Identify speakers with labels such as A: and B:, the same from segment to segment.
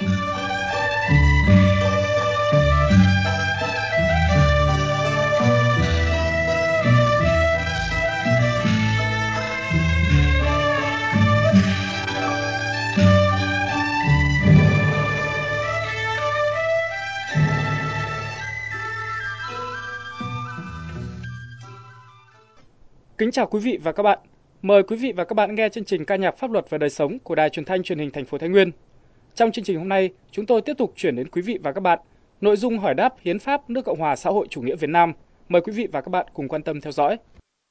A: Kính chào quý vị và các bạn. Mời quý vị và các bạn nghe chương trình ca nhạc pháp luật và đời sống của Đài Truyền thanh Truyền hình Thành phố Thái Nguyên. Trong chương trình hôm nay, chúng tôi tiếp tục chuyển đến quý vị và các bạn nội dung hỏi đáp hiến pháp nước Cộng hòa xã hội chủ nghĩa Việt Nam. Mời quý vị và các bạn cùng quan tâm theo dõi.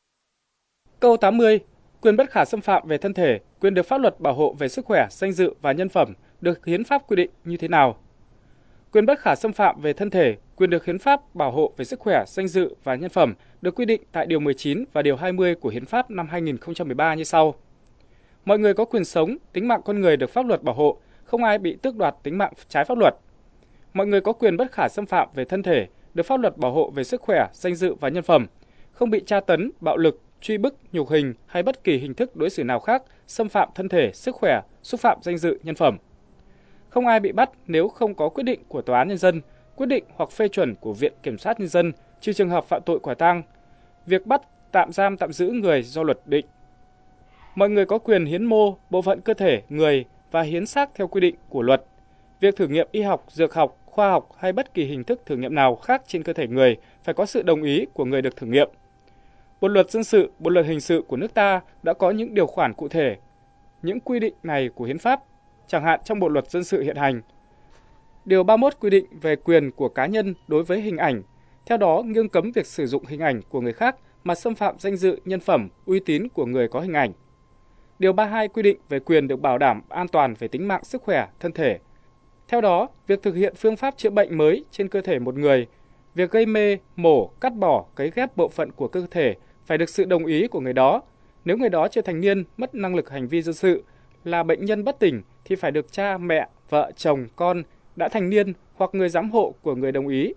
A: Câu 80. Quyền bất khả xâm phạm về thân thể, quyền được pháp luật bảo hộ về sức khỏe, danh dự và nhân phẩm được hiến pháp quy định như thế nào? Quyền bất khả xâm phạm về thân thể, quyền được hiến pháp bảo hộ về sức khỏe, danh dự và nhân phẩm được quy định tại Điều 19 và Điều 20 của Hiến pháp năm 2013 như sau. Mọi người có quyền sống, tính mạng con người được pháp luật bảo hộ, không ai bị tước đoạt tính mạng trái pháp luật. Mọi người có quyền bất khả xâm phạm về thân thể, được pháp luật bảo hộ về sức khỏe, danh dự và nhân phẩm, không bị tra tấn, bạo lực, truy bức, nhục hình hay bất kỳ hình thức đối xử nào khác xâm phạm thân thể, sức khỏe, xúc phạm danh dự, nhân phẩm. Không ai bị bắt nếu không có quyết định của Tòa án Nhân dân, quyết định hoặc phê chuẩn của Viện Kiểm sát Nhân dân, trừ trường hợp phạm tội quả tang. Việc bắt, tạm giam, tạm giữ người do luật định. Mọi người có quyền hiến mô, bộ phận cơ thể, người và hiến xác theo quy định của luật. Việc thử nghiệm y học, dược học, khoa học hay bất kỳ hình thức thử nghiệm nào khác trên cơ thể người phải có sự đồng ý của người được thử nghiệm. Bộ luật dân sự, bộ luật hình sự của nước ta đã có những điều khoản cụ thể. Những quy định này của hiến pháp, chẳng hạn trong bộ luật dân sự hiện hành. Điều 31 quy định về quyền của cá nhân đối với hình ảnh, theo đó nghiêm cấm việc sử dụng hình ảnh của người khác mà xâm phạm danh dự, nhân phẩm, uy tín của người có hình ảnh. Điều 32 quy định về quyền được bảo đảm an toàn về tính mạng, sức khỏe, thân thể. Theo đó, việc thực hiện phương pháp chữa bệnh mới trên cơ thể một người, việc gây mê, mổ, cắt bỏ, cấy ghép bộ phận của cơ thể phải được sự đồng ý của người đó. Nếu người đó chưa thành niên, mất năng lực hành vi dân sự, là bệnh nhân bất tỉnh thì phải được cha, mẹ, vợ, chồng, con đã thành niên hoặc người giám hộ của người đồng ý.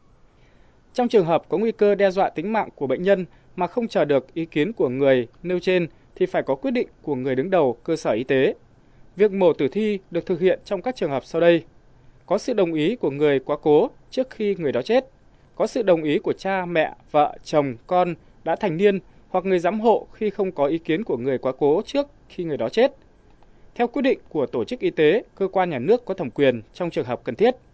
A: Trong trường hợp có nguy cơ đe dọa tính mạng của bệnh nhân mà không chờ được ý kiến của người nêu trên thì phải có quyết định của người đứng đầu cơ sở y tế. Việc mổ tử thi được thực hiện trong các trường hợp sau đây. Có sự đồng ý của người quá cố trước khi người đó chết. Có sự đồng ý của cha, mẹ, vợ, chồng, con đã thành niên hoặc người giám hộ khi không có ý kiến của người quá cố trước khi người đó chết. Theo quyết định của tổ chức y tế, cơ quan nhà nước có thẩm quyền trong trường hợp cần thiết.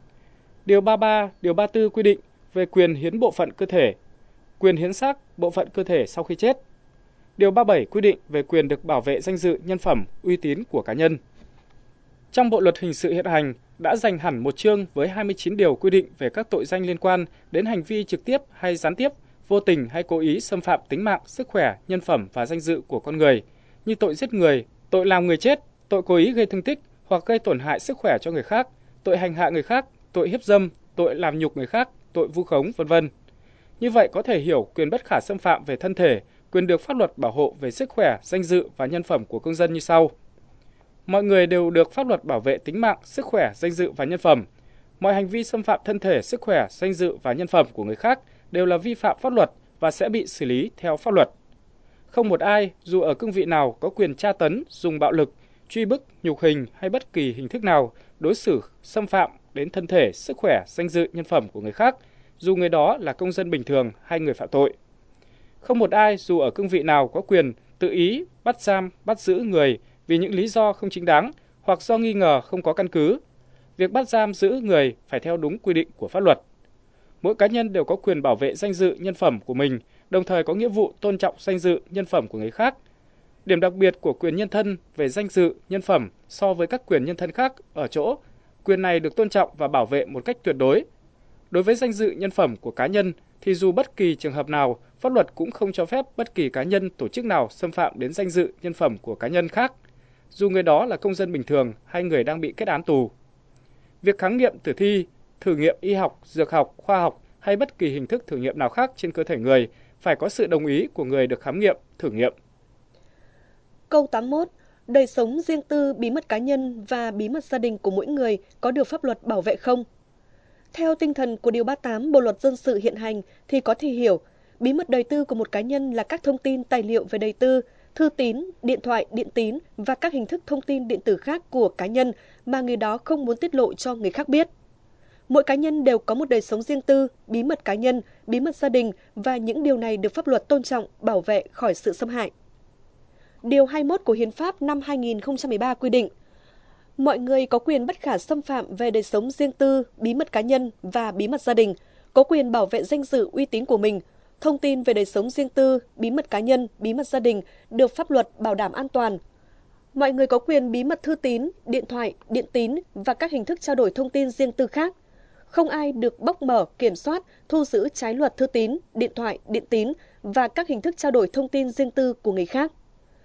A: Điều 33, Điều 34 quy định về quyền hiến bộ phận cơ thể, quyền hiến xác bộ phận cơ thể sau khi chết. Điều 37 quy định về quyền được bảo vệ danh dự, nhân phẩm, uy tín của cá nhân. Trong Bộ luật hình sự hiện hành đã dành hẳn một chương với 29 điều quy định về các tội danh liên quan đến hành vi trực tiếp hay gián tiếp, vô tình hay cố ý xâm phạm tính mạng, sức khỏe, nhân phẩm và danh dự của con người, như tội giết người, tội làm người chết, tội cố ý gây thương tích hoặc gây tổn hại sức khỏe cho người khác, tội hành hạ người khác, tội hiếp dâm, tội làm nhục người khác, tội vu khống, v.v. Như vậy có thể hiểu quyền bất khả xâm phạm về thân thể, quyền được pháp luật bảo hộ về sức khỏe, danh dự và nhân phẩm của công dân như sau. Mọi người đều được pháp luật bảo vệ tính mạng, sức khỏe, danh dự và nhân phẩm. Mọi hành vi xâm phạm thân thể, sức khỏe, danh dự và nhân phẩm của người khác đều là vi phạm pháp luật và sẽ bị xử lý theo pháp luật. Không một ai, dù ở cương vị nào, có quyền tra tấn, dùng bạo lực, truy bức, nhục hình hay bất kỳ hình thức nào đối xử xâm phạm đến thân thể, sức khỏe, danh dự, nhân phẩm của người khác, dù người đó là công dân bình thường hay người phạm tội. Không một ai, dù ở cương vị nào, có quyền tự ý bắt giam, bắt giữ người vì những lý do không chính đáng hoặc do nghi ngờ không có căn cứ. Việc bắt giam giữ người phải theo đúng quy định của pháp luật. Mỗi cá nhân đều có quyền bảo vệ danh dự, nhân phẩm của mình, đồng thời có nghĩa vụ tôn trọng danh dự, nhân phẩm của người khác. Điểm đặc biệt của quyền nhân thân về danh dự, nhân phẩm so với các quyền nhân thân khác ở chỗ, quyền này được tôn trọng và bảo vệ một cách tuyệt đối. Đối với danh dự, nhân phẩm của cá nhân thì dù bất kỳ trường hợp nào, pháp luật cũng không cho phép bất kỳ cá nhân, tổ chức nào xâm phạm đến danh dự, nhân phẩm của cá nhân khác, dù người đó là công dân bình thường hay người đang bị kết án tù. Việc khám nghiệm tử thi, thử nghiệm y học, dược học, khoa học hay bất kỳ hình thức thử nghiệm nào khác trên cơ thể người phải có sự đồng ý của người được khám nghiệm, thử nghiệm.
B: Câu 81. Đời sống riêng tư, bí mật cá nhân và bí mật gia đình của mỗi người có được pháp luật bảo vệ không? Theo tinh thần của Điều 38 Bộ luật dân sự hiện hành thì có thể hiểu, bí mật đời tư của một cá nhân là các thông tin tài liệu về đời tư, thư tín, điện thoại, điện tín và các hình thức thông tin điện tử khác của cá nhân mà người đó không muốn tiết lộ cho người khác biết. Mỗi cá nhân đều có một đời sống riêng tư, bí mật cá nhân, bí mật gia đình và những điều này được pháp luật tôn trọng, bảo vệ khỏi sự xâm hại. Điều 21 của Hiến pháp năm 2013 quy định, mọi người có quyền bất khả xâm phạm về đời sống riêng tư, bí mật cá nhân và bí mật gia đình, có quyền bảo vệ danh dự uy tín của mình. Thông tin về đời sống riêng tư, bí mật cá nhân, bí mật gia đình được pháp luật bảo đảm an toàn. Mọi người có quyền bí mật thư tín, điện thoại, điện tín và các hình thức trao đổi thông tin riêng tư khác. Không ai được bóc mở, kiểm soát, thu giữ trái luật thư tín, điện thoại, điện tín và các hình thức trao đổi thông tin riêng tư của người khác.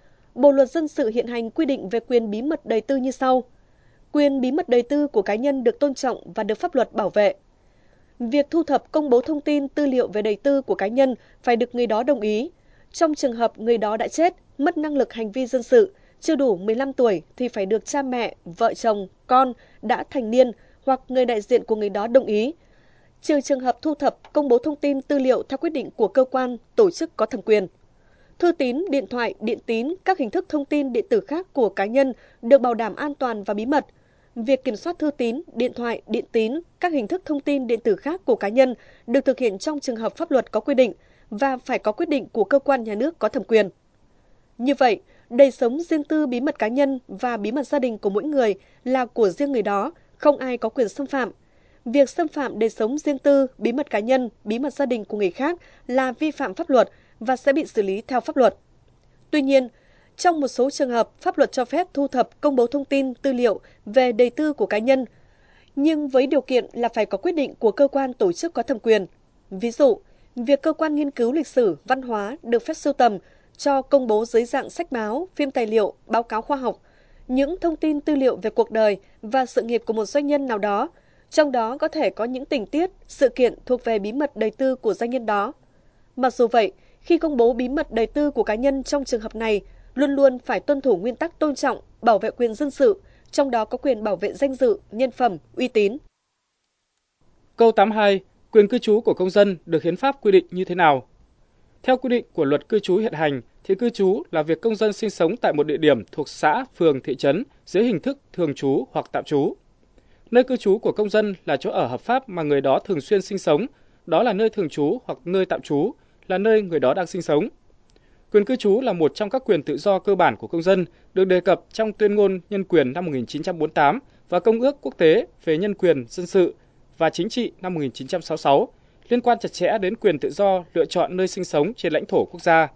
B: Bộ luật dân sự hiện hành quy định về quyền bí mật đời tư như sau. Quyền bí mật đời tư của cá nhân được tôn trọng và được pháp luật bảo vệ. Việc thu thập công bố thông tin tư liệu về đời tư của cá nhân phải được người đó đồng ý. Trong trường hợp người đó đã chết, mất năng lực hành vi dân sự, chưa đủ 15 tuổi thì phải được cha mẹ, vợ chồng, con đã thành niên hoặc người đại diện của người đó đồng ý. Trừ trường hợp thu thập công bố thông tin tư liệu theo quyết định của cơ quan, tổ chức có thẩm quyền. Thư tín, điện thoại, điện tín, các hình thức thông tin điện tử khác của cá nhân được bảo đảm an toàn và bí mật. Việc kiểm soát thư tín, điện thoại, điện tín, các hình thức thông tin điện tử khác của cá nhân được thực hiện trong trường hợp pháp luật có quy định và phải có quyết định của cơ quan nhà nước có thẩm quyền. Như vậy, đời sống riêng tư bí mật cá nhân và bí mật gia đình của mỗi người là của riêng người đó, không ai có quyền xâm phạm. Việc xâm phạm đời sống riêng tư, bí mật cá nhân, bí mật gia đình của người khác là vi phạm pháp luật và sẽ bị xử lý theo pháp luật. Tuy nhiên, trong một số trường hợp, pháp luật cho phép thu thập công bố thông tin, tư liệu về đời tư của cá nhân, nhưng với điều kiện là phải có quyết định của cơ quan tổ chức có thẩm quyền. Ví dụ, việc cơ quan nghiên cứu lịch sử, văn hóa được phép sưu tầm, cho công bố dưới dạng sách báo, phim tài liệu, báo cáo khoa học, những thông tin tư liệu về cuộc đời và sự nghiệp của một doanh nhân nào đó, trong đó có thể có những tình tiết, sự kiện thuộc về bí mật đời tư của doanh nhân đó. Mặc dù vậy, khi công bố bí mật đời tư của cá nhân trong trường hợp này, luôn luôn phải tuân thủ nguyên tắc tôn trọng, bảo vệ quyền dân sự, trong đó có quyền bảo vệ danh dự, nhân phẩm, uy tín.
A: Câu 82. Quyền cư trú của công dân được hiến pháp quy định như thế nào? Theo quy định của luật cư trú hiện hành, thì cư trú là việc công dân sinh sống tại một địa điểm thuộc xã, phường, thị trấn dưới hình thức thường trú hoặc tạm trú. Nơi cư trú của công dân là chỗ ở hợp pháp mà người đó thường xuyên sinh sống, đó là nơi thường trú hoặc nơi tạm trú, là nơi người đó đang sinh sống. Quyền cư trú là một trong các quyền tự do cơ bản của công dân được đề cập trong Tuyên ngôn Nhân quyền năm 1948 và Công ước Quốc tế về Nhân quyền dân sự và chính trị năm 1966, liên quan chặt chẽ đến quyền tự do lựa chọn nơi sinh sống trên lãnh thổ quốc gia.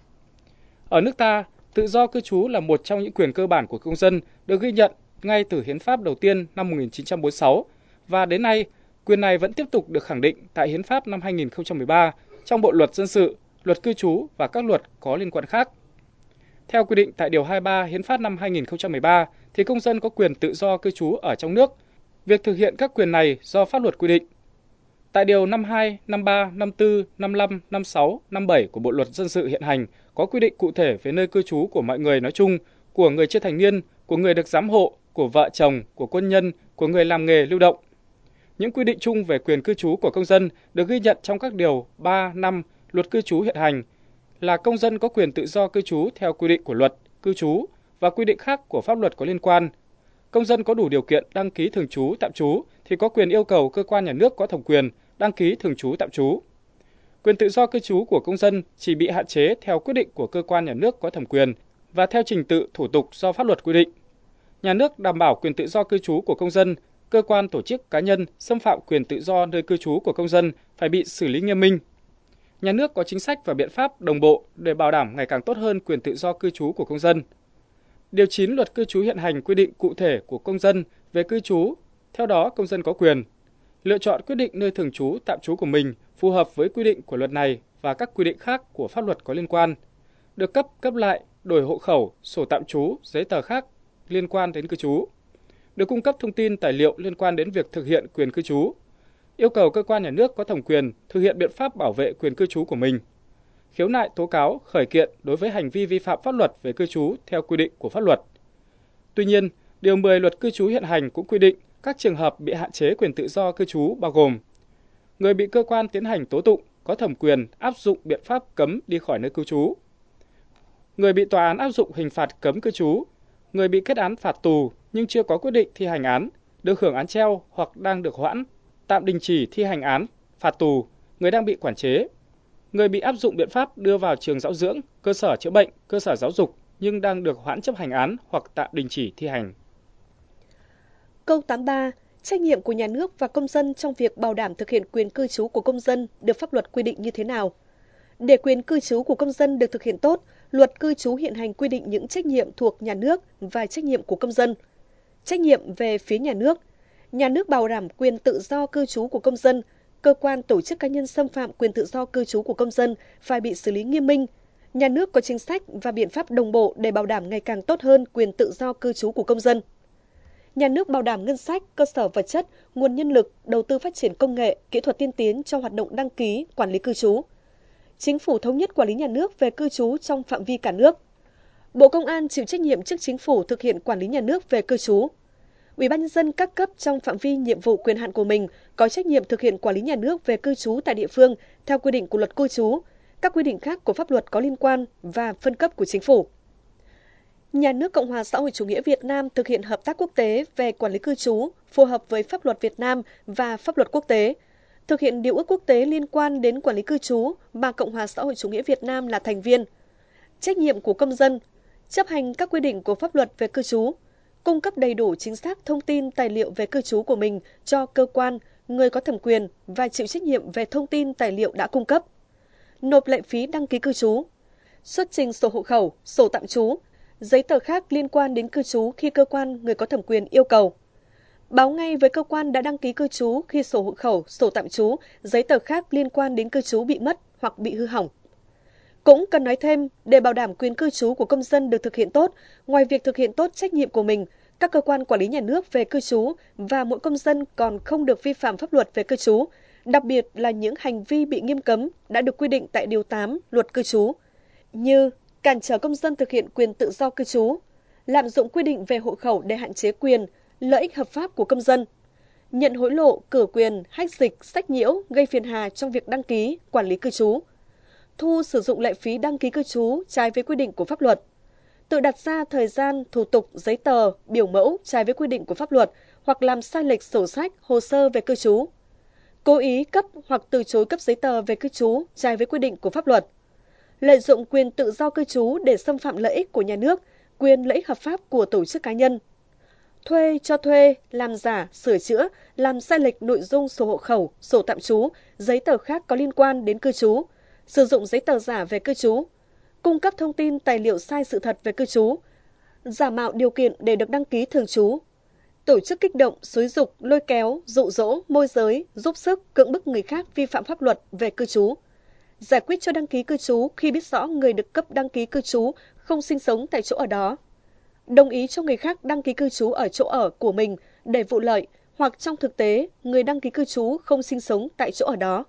A: Ở nước ta, tự do cư trú là một trong những quyền cơ bản của công dân được ghi nhận ngay từ Hiến pháp đầu tiên năm 1946 và đến nay, quyền này vẫn tiếp tục được khẳng định tại Hiến pháp năm 2013 trong Bộ luật dân sự, luật cư trú và các luật có liên quan khác. Theo quy định tại Điều 23 Hiến pháp năm 2013, thì công dân có quyền tự do cư trú ở trong nước. Việc thực hiện các quyền này do pháp luật quy định. Tại Điều 52, 53, 54, 55, 56, 57 của Bộ luật dân sự hiện hành có quy định cụ thể về nơi cư trú của mọi người nói chung, của người chưa thành niên, của người được giám hộ, của vợ chồng, của quân nhân, của người làm nghề lưu động. Những quy định chung về quyền cư trú của công dân được ghi nhận trong các điều 3, 5 luật cư trú hiện hành là công dân có quyền tự do cư trú theo quy định của luật cư trú và quy định khác của pháp luật có liên quan. Công dân có đủ điều kiện đăng ký thường trú, tạm trú thì có quyền yêu cầu cơ quan nhà nước có thẩm quyền đăng ký thường trú, tạm trú. Quyền tự do cư trú của công dân chỉ bị hạn chế theo quyết định của cơ quan nhà nước có thẩm quyền và theo trình tự thủ tục do pháp luật quy định. Nhà nước đảm bảo quyền tự do cư trú của công dân, cơ quan tổ chức cá nhân xâm phạm quyền tự do nơi cư trú của công dân phải bị xử lý nghiêm minh. Nhà nước có chính sách và biện pháp đồng bộ để bảo đảm ngày càng tốt hơn quyền tự do cư trú của công dân. Điều 9 luật cư trú hiện hành quy định cụ thể của công dân về cư trú, theo đó công dân có quyền lựa chọn quyết định nơi thường trú, tạm trú của mình phù hợp với quy định của luật này và các quy định khác của pháp luật có liên quan, được cấp lại, đổi hộ khẩu, sổ tạm trú, giấy tờ khác liên quan đến cư trú, được cung cấp thông tin tài liệu liên quan đến việc thực hiện quyền cư trú, yêu cầu cơ quan nhà nước có thẩm quyền thực hiện biện pháp bảo vệ quyền cư trú của mình, khiếu nại tố cáo, khởi kiện đối với hành vi vi phạm pháp luật về cư trú theo quy định của pháp luật. Tuy nhiên, Điều 10 luật cư trú hiện hành cũng quy định các trường hợp bị hạn chế quyền tự do cư trú bao gồm người bị cơ quan tiến hành tố tụng có thẩm quyền áp dụng biện pháp cấm đi khỏi nơi cư trú, người bị tòa án áp dụng hình phạt cấm cư trú, người bị kết án phạt tù nhưng chưa có quyết định thi hành án, được hưởng án treo hoặc đang được hoãn, tạm đình chỉ thi hành án, phạt tù, người đang bị quản chế, người bị áp dụng biện pháp đưa vào trường giáo dưỡng, cơ sở chữa bệnh, cơ sở giáo dục nhưng đang được hoãn chấp hành án hoặc tạm đình chỉ thi hành.
B: Câu 83. Trách nhiệm của nhà nước và công dân trong việc bảo đảm thực hiện quyền cư trú của công dân được pháp luật quy định như thế nào? Để quyền cư trú của công dân được thực hiện tốt, luật cư trú hiện hành quy định những trách nhiệm thuộc nhà nước và trách nhiệm của công dân. Trách nhiệm về phía nhà nước bảo đảm quyền tự do cư trú của công dân, cơ quan tổ chức cá nhân xâm phạm quyền tự do cư trú của công dân phải bị xử lý nghiêm minh. Nhà nước có chính sách và biện pháp đồng bộ để bảo đảm ngày càng tốt hơn quyền tự do cư trú của công dân. Nhà nước bảo đảm ngân sách, cơ sở vật chất, nguồn nhân lực, đầu tư phát triển công nghệ, kỹ thuật tiên tiến cho hoạt động đăng ký, quản lý cư trú. Chính phủ thống nhất quản lý nhà nước về cư trú trong phạm vi cả nước. Bộ Công an chịu trách nhiệm trước Chính phủ thực hiện quản lý nhà nước về cư trú. Ủy ban nhân dân các cấp trong phạm vi nhiệm vụ quyền hạn của mình có trách nhiệm thực hiện quản lý nhà nước về cư trú tại địa phương theo quy định của luật cư trú, các quy định khác của pháp luật có liên quan và phân cấp của Chính phủ. Nhà nước Cộng hòa xã hội chủ nghĩa Việt Nam thực hiện hợp tác quốc tế về quản lý cư trú phù hợp với pháp luật Việt Nam và pháp luật quốc tế, thực hiện điều ước quốc tế liên quan đến quản lý cư trú mà Cộng hòa xã hội chủ nghĩa Việt Nam là thành viên. Trách nhiệm của công dân, chấp hành các quy định của pháp luật về cư trú, cung cấp đầy đủ chính xác thông tin tài liệu về cư trú của mình cho cơ quan, người có thẩm quyền và chịu trách nhiệm về thông tin tài liệu đã cung cấp. Nộp lệ phí đăng ký cư trú, xuất trình sổ hộ khẩu, sổ tạm trú, giấy tờ khác liên quan đến cư trú khi cơ quan người có thẩm quyền yêu cầu. Báo ngay với cơ quan đã đăng ký cư trú khi sổ hộ khẩu, sổ tạm trú, giấy tờ khác liên quan đến cư trú bị mất hoặc bị hư hỏng. Cũng cần nói thêm, để bảo đảm quyền cư trú của công dân được thực hiện tốt, ngoài việc thực hiện tốt trách nhiệm của mình, các cơ quan quản lý nhà nước về cư trú và mỗi công dân còn không được vi phạm pháp luật về cư trú, đặc biệt là những hành vi bị nghiêm cấm đã được quy định tại Điều 8 Luật Cư trú, như cản trở công dân thực hiện quyền tự do cư trú, lạm dụng quy định về hộ khẩu để hạn chế quyền, lợi ích hợp pháp của công dân, nhận hối lộ, cửa quyền, hách dịch, sách nhiễu, gây phiền hà trong việc đăng ký, quản lý cư trú, thu sử dụng lệ phí đăng ký cư trú trái với quy định của pháp luật, tự đặt ra thời gian, thủ tục, giấy tờ, biểu mẫu trái với quy định của pháp luật hoặc làm sai lệch sổ sách, hồ sơ về cư trú, cố ý cấp hoặc từ chối cấp giấy tờ về cư trú trái với quy định của pháp luật, lợi dụng quyền tự do cư trú để xâm phạm lợi ích của nhà nước, quyền lợi ích hợp pháp của tổ chức cá nhân, thuê, cho thuê, làm giả, sửa chữa, làm sai lệch nội dung sổ hộ khẩu, sổ tạm trú, giấy tờ khác có liên quan đến cư trú, sử dụng giấy tờ giả về cư trú, cung cấp thông tin tài liệu sai sự thật về cư trú, giả mạo điều kiện để được đăng ký thường trú, tổ chức kích động, xúi giục, lôi kéo, dụ dỗ, môi giới, giúp sức, cưỡng bức người khác vi phạm pháp luật về cư trú, giải quyết cho đăng ký cư trú khi biết rõ người được cấp đăng ký cư trú không sinh sống tại chỗ ở đó, đồng ý cho người khác đăng ký cư trú ở chỗ ở của mình để vụ lợi hoặc trong thực tế người đăng ký cư trú không sinh sống tại chỗ ở đó.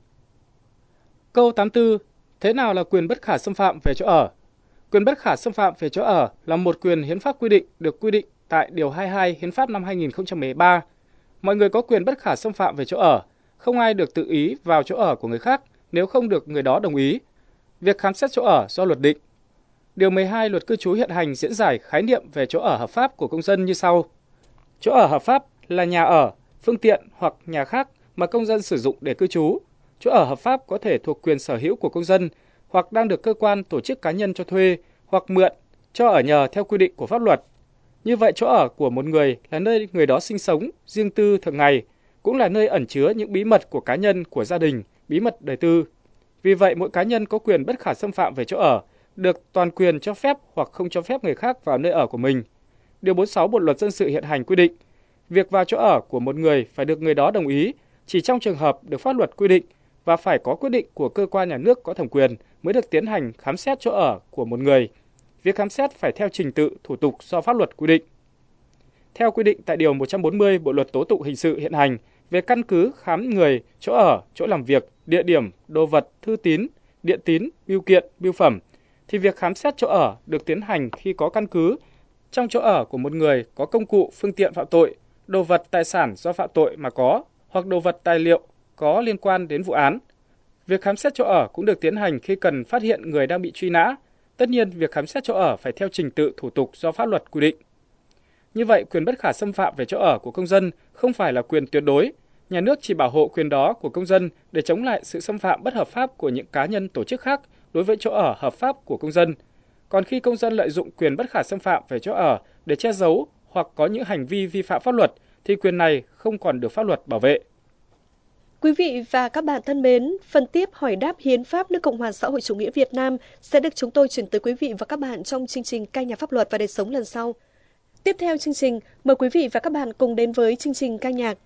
A: Câu 84. Thế nào là quyền bất khả xâm phạm về chỗ ở? Quyền bất khả xâm phạm về chỗ ở là một quyền hiến pháp quy định được quy định tại Điều 22 Hiến pháp năm 2013. Mọi người có quyền bất khả xâm phạm về chỗ ở, không ai được tự ý vào chỗ ở của người khác nếu không được người đó đồng ý. Việc khám xét chỗ ở do luật định. Điều 12 Luật Cư trú hiện hành diễn giải khái niệm về chỗ ở hợp pháp của công dân như sau. Chỗ ở hợp pháp là nhà ở, phương tiện hoặc nhà khác mà công dân sử dụng để cư trú. Chỗ ở hợp pháp có thể thuộc quyền sở hữu của công dân hoặc đang được cơ quan tổ chức cá nhân cho thuê hoặc mượn, cho ở nhờ theo quy định của pháp luật. Như vậy, chỗ ở của một người là nơi người đó sinh sống, riêng tư thường ngày, cũng là nơi ẩn chứa những bí mật của cá nhân, của gia đình, bí mật đời tư. Vì vậy, mỗi cá nhân có quyền bất khả xâm phạm về chỗ ở, được toàn quyền cho phép hoặc không cho phép người khác vào nơi ở của mình. Điều 46 Bộ Luật Dân sự hiện hành quy định, việc vào chỗ ở của một người phải được người đó đồng ý, chỉ trong trường hợp được pháp luật quy định và phải có quyết định của cơ quan nhà nước có thẩm quyền mới được tiến hành khám xét chỗ ở của một người. Việc khám xét phải theo trình tự, thủ tục do pháp luật quy định. Theo quy định tại Điều 140 Bộ Luật Tố tụng Hình sự hiện hành về căn cứ khám người, chỗ ở, chỗ làm việc, địa điểm, đồ vật, thư tín, điện tín, bưu kiện, bưu phẩm, thì việc khám xét chỗ ở được tiến hành khi có căn cứ trong chỗ ở của một người có công cụ, phương tiện phạm tội, đồ vật, tài sản do phạm tội mà có, hoặc đồ vật, tài liệu có liên quan đến vụ án. Việc khám xét chỗ ở cũng được tiến hành khi cần phát hiện người đang bị truy nã, Tất nhiên, việc khám xét chỗ ở phải theo trình tự thủ tục do pháp luật quy định. Như vậy, quyền bất khả xâm phạm về chỗ ở của công dân không phải là quyền tuyệt đối. Nhà nước chỉ bảo hộ quyền đó của công dân để chống lại sự xâm phạm bất hợp pháp của những cá nhân tổ chức khác đối với chỗ ở hợp pháp của công dân. Còn khi công dân lợi dụng quyền bất khả xâm phạm về chỗ ở để che giấu hoặc có những hành vi vi phạm pháp luật, thì quyền này không còn được pháp luật bảo vệ.
B: Quý vị và các bạn thân mến, phần tiếp hỏi đáp hiến pháp nước Cộng hòa xã hội chủ nghĩa Việt Nam sẽ được chúng tôi chuyển tới quý vị và các bạn trong chương trình Ca nhạc pháp luật và đời sống lần sau. Tiếp theo chương trình, mời quý vị và các bạn cùng đến với chương trình ca nhạc.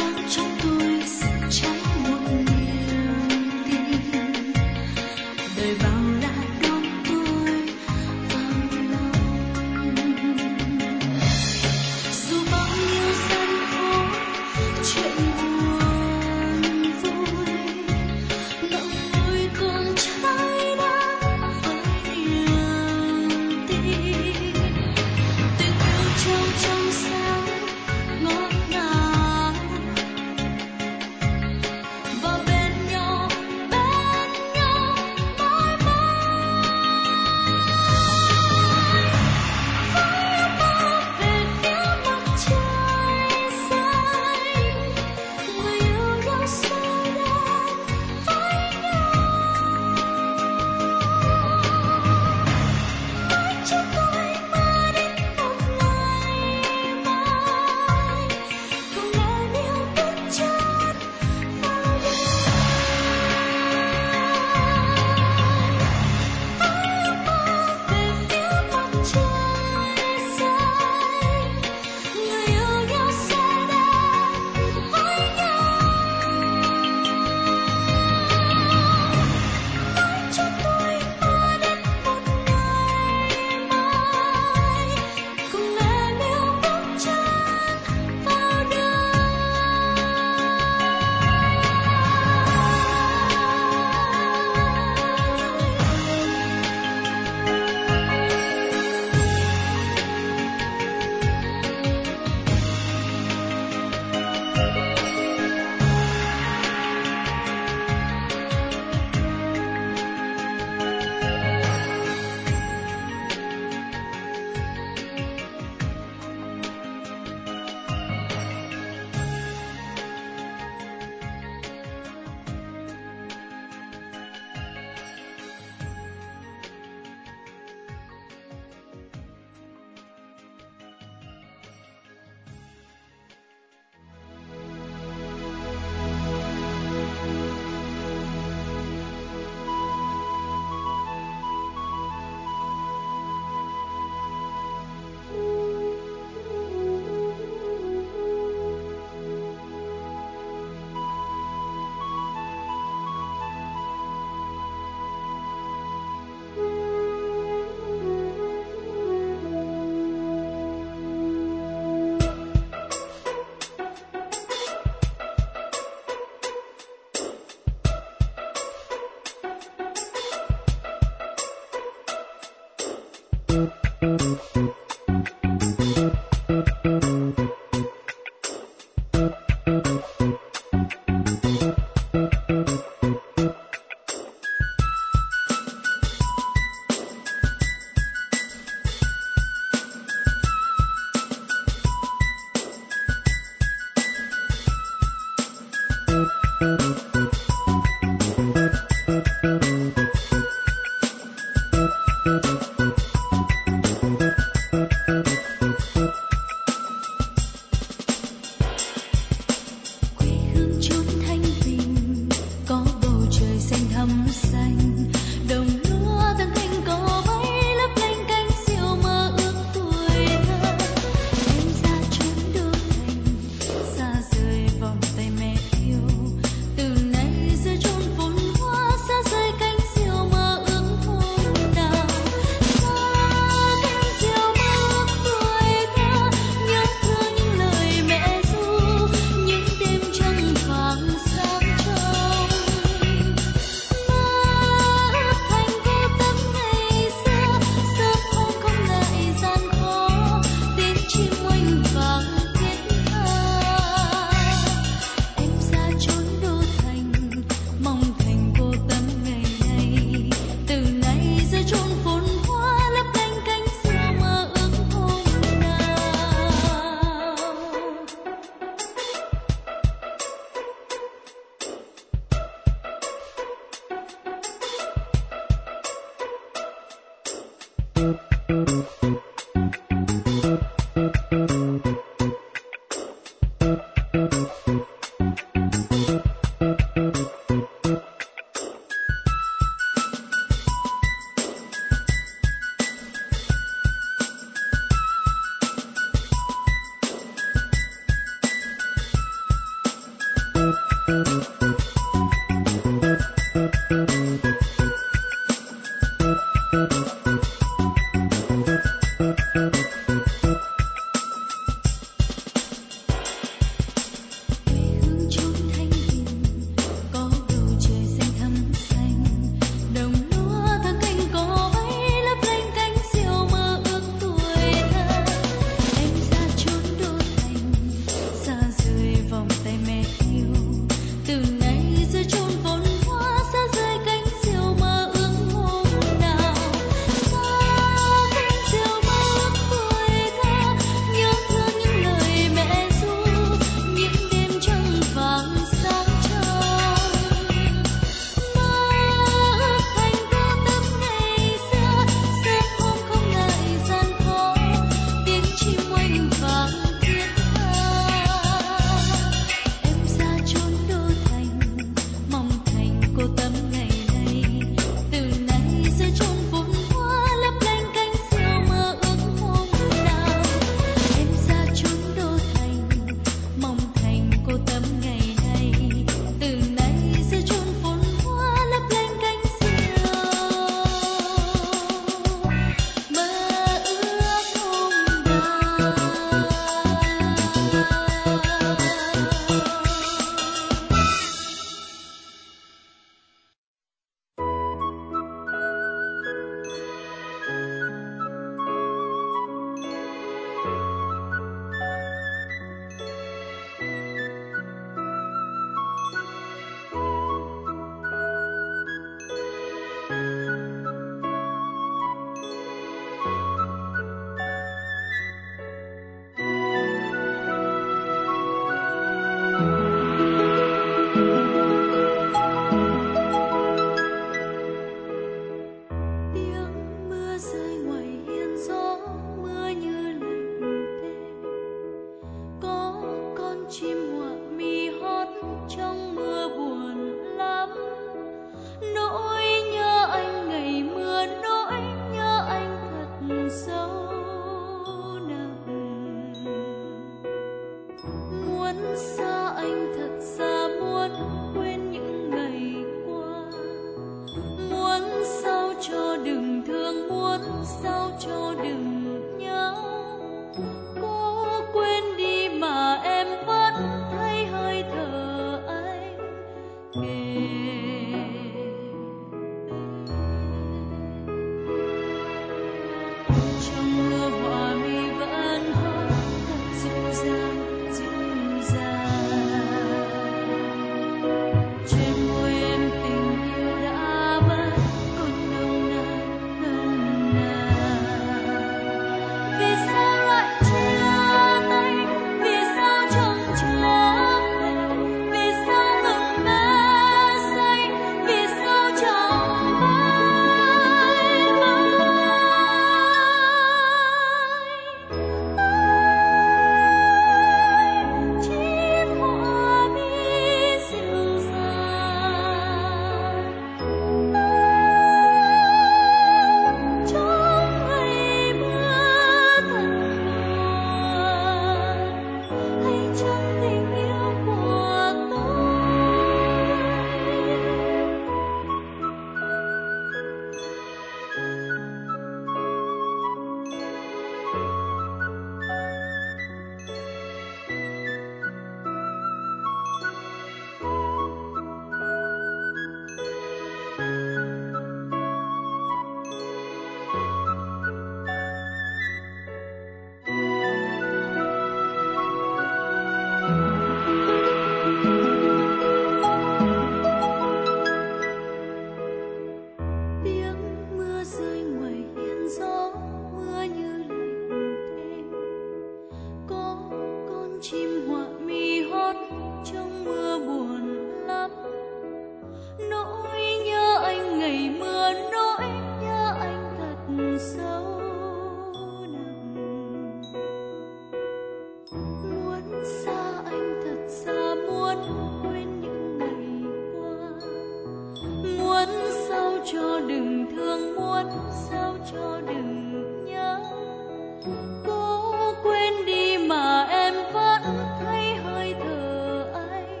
C: sao cho đừng nhớ. Cố quên đi mà em vẫn thấy hơi thở anh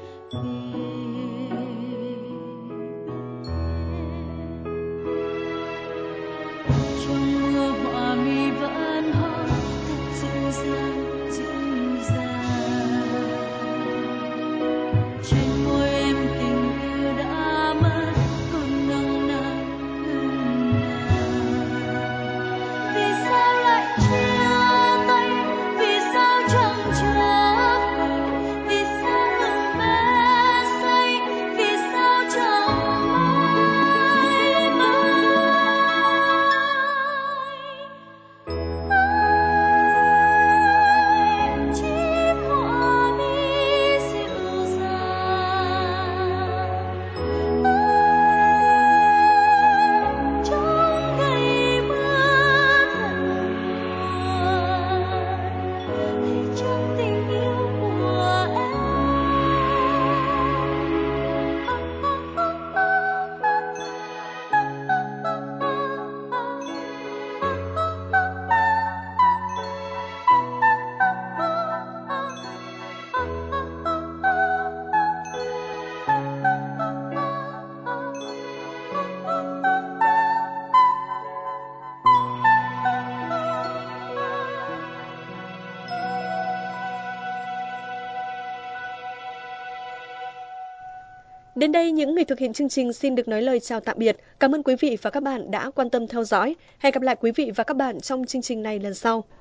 C: về. Trong mưa họa mi vẫn hót thật dịu dàng, dịu dàng. Trên môi em tình yêu đã mất, còn nồng nàn nồng nàn. Vì sao lại chia tay, vì sao chẳng trở về, vì sao ngừng bé say, vì sao chẳng mãi mãi. Chim họa mi dịu dàng, trong ngày mưa thật buồn, thì trong tình yêu của em.
B: Đến đây, những người thực hiện chương trình xin được nói lời chào tạm biệt. Cảm ơn quý vị và các bạn đã quan tâm theo dõi. Hẹn gặp lại quý vị và các bạn trong chương trình này lần sau.